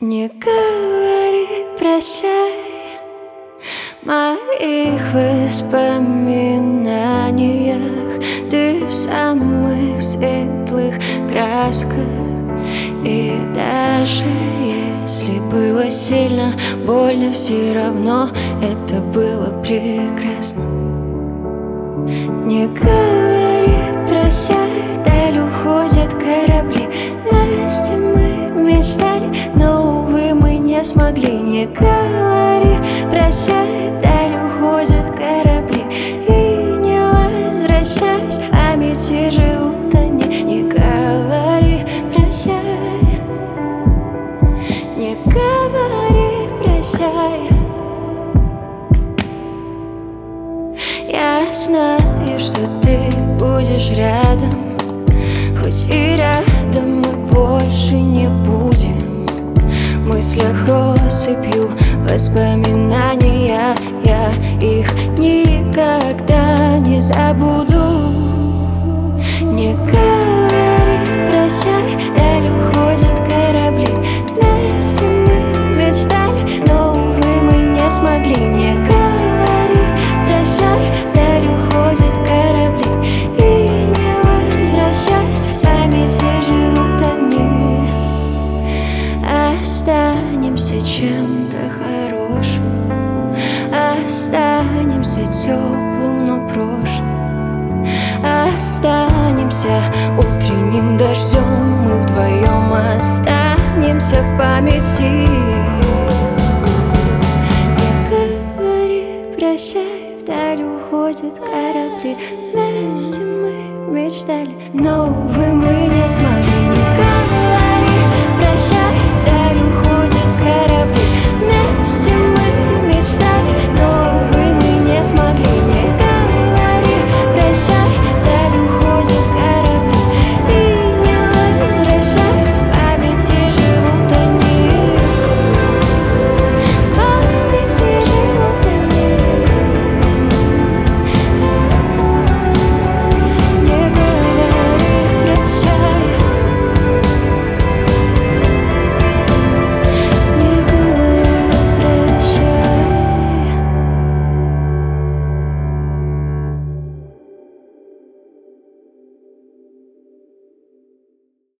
Не говори прощай в моих воспоминаниях. Ты в самых светлых красках. И даже если было сильно больно, все равно это было прекрасно. Не говори прощай, вдаль уходят корабли. Вместе мы мечтали, но, увы, мы не смогли. Не говори прощай, вдаль уходят корабли. И не возвращайся, в памяти живут они. Не говори прощай, не говори прощай. Я знаю, что ты будешь рядом, хоть и рядом мы больше не будем. В мыслях россыпью воспоминания, я их никогда не забуду. Не говори прощай, вдаль уходят корабли. Вместе мы мечтали, но, увы, мы не смогли. Не говори прощай, вдаль уходят корабли. И не возвращайся, в памяти живут они. Останемся чем-то хорошим, останемся теплым, но прошлым. Останемся утренним дождем, мы вдвоем останемся в памяти. Не говори прощай, вдаль уходят корабли. Вместе мы мечтали, но, увы, мы не смогли. Не говори прощай.